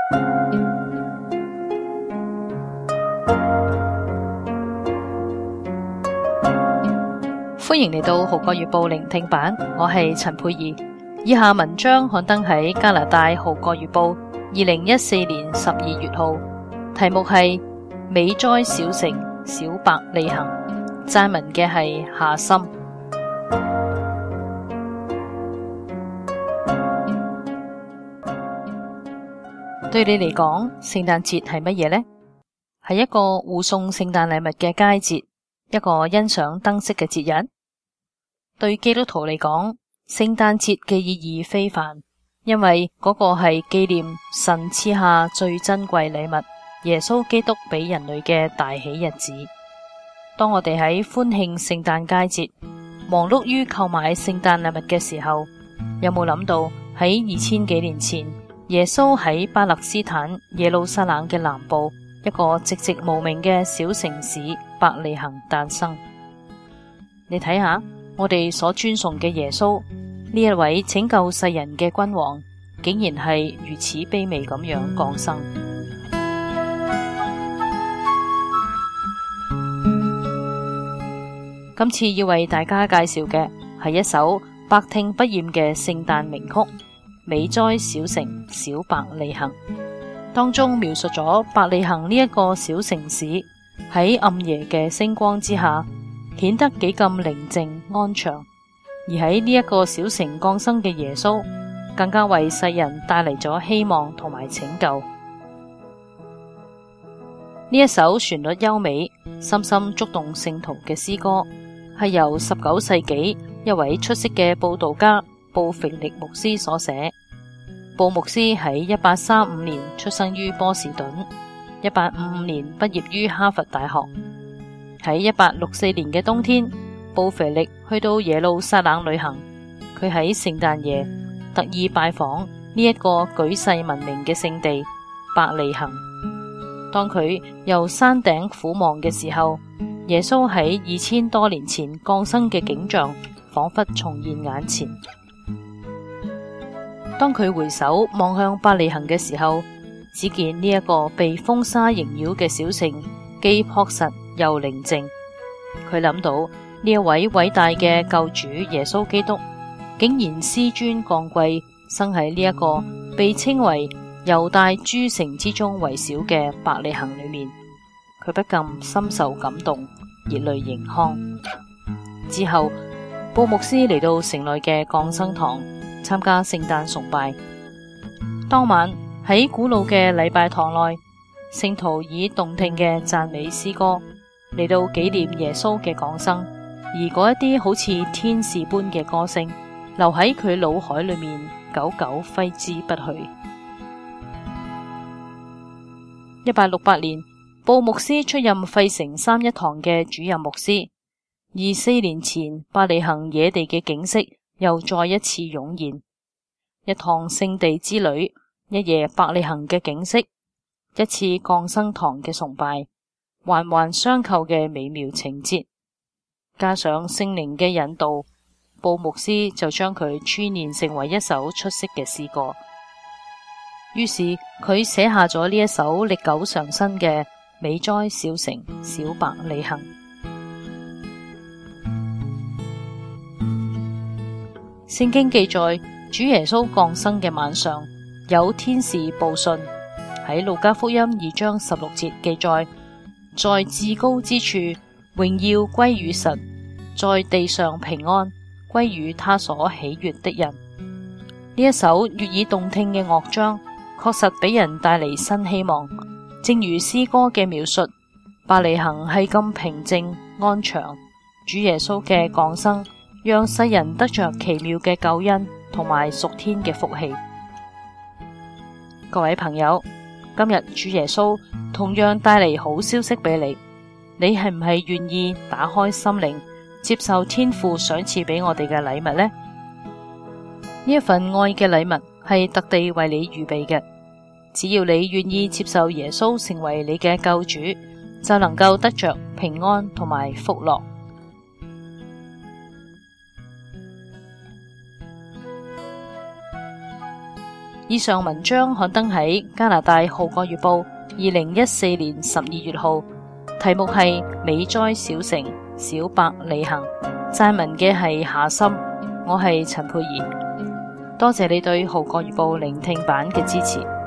歡迎嚟到《號角月報》聆聽版，我係陳佩儀。以下文章刊登喺加拿大《號角月報》2014年12月號，題目係《美哉小城，小白利行》，撰文嘅係夏森。對你嚟講，聖誕節係乜嘢呢？係一個互送聖誕禮物嘅佳節，一個欣賞燈飾嘅節日。對基督徒嚟講，聖誕節嘅意義非凡，因為嗰個係紀念神賜下最珍貴禮物耶穌基督俾人類嘅大喜日子。當我哋喺歡慶聖誕佳節，忙碌於購買聖誕禮物嘅時候，有冇諗到喺2000幾年前，耶穌喺巴勒斯坦耶路撒冷嘅南部一個寂寂無名嘅小城市伯利恆誕生？你睇下，我哋所尊崇嘅耶穌，呢一位拯救世人嘅君王，竟然係如此卑微咁樣降生。今次要為大家介紹嘅係一首百聽不厭嘅聖誕名曲《美哉小城，小白利行》，當中描述咗伯利恆呢一個小城市喺暗夜嘅星光之下，顯得幾咁寧靜安詳，而喺呢一個小城降生嘅耶穌，更加為世人帶嚟咗希望同埋拯救。呢一首旋律優美、深深觸動聖徒嘅詩歌，係由19世紀一位出色嘅佈道家布腓力牧師所寫。布牧師喺1835年出生於波士頓，1855年畢業於哈佛大學。喺1864年嘅冬天，布腓力去到耶路撒冷旅行。佢喺聖誕夜特意拜訪呢一個舉世聞名嘅聖地伯利恆。當佢由山頂俯望嘅時候，耶穌喺2000多年前降生嘅景象仿佛重現眼前。當佢回首望向伯利恆嘅時候，只見呢一個被風沙縈繞嘅小城既樸實又寧靜。佢諗到呢一位偉大嘅救主耶穌基督，竟然紆尊降貴，生喺呢一個被稱為猶大諸城之中為小嘅伯利恆裏面。佢不禁深受感動，熱淚盈眶。之後，布牧師嚟到城內嘅降生堂參加聖誕崇拜。當晚喺古老嘅禮拜堂內，聖徒以動聽嘅讚美詩歌嚟到紀念耶穌嘅降生，而嗰一啲好似天使般嘅歌聲留喺佢腦海裏面，久久揮之不去。1868年，布牧師出任費城三一堂嘅主任牧師。而4年前，伯利恆野地嘅景色又再一次湧現，一趟聖地之旅，一夜伯利恆嘅景色，一次降生堂嘅崇拜，環環相扣嘅美妙情節，加上聖靈嘅引導，布牧師就將佢串練成為一首出色嘅詩歌。於是佢寫下咗呢一首歷久常新嘅《美哉小城，小白利行》。聖經記載，主耶穌降生嘅晚上，有天使報信。喺路加福音2章16節記載，在至高之處榮耀歸於神，在地上平安歸於他所喜悅的人。呢一首悅耳動聽嘅樂章，確實俾人帶嚟新希望。正如詩歌嘅描述，伯利恆係咁平靜安詳，主耶穌嘅降生讓世人得着奇妙嘅救恩同埋屬天嘅福氣。各位朋友，今日主耶穌同樣帶嚟好消息俾你，你係唔係願意打開心靈，接受天父賞賜俾我哋嘅禮物呢？呢一份愛嘅禮物係特地為你預備嘅，只要你願意接受耶穌成為你嘅救主，就能夠得着平安同埋福樂。 以上文章刊登喺加拿大《號角月報》2014年12月號，題目係美哉小城，小白李行。撰文嘅係夏森，我係陳佩儀。多謝你對《號角月報》聆聽版嘅支持。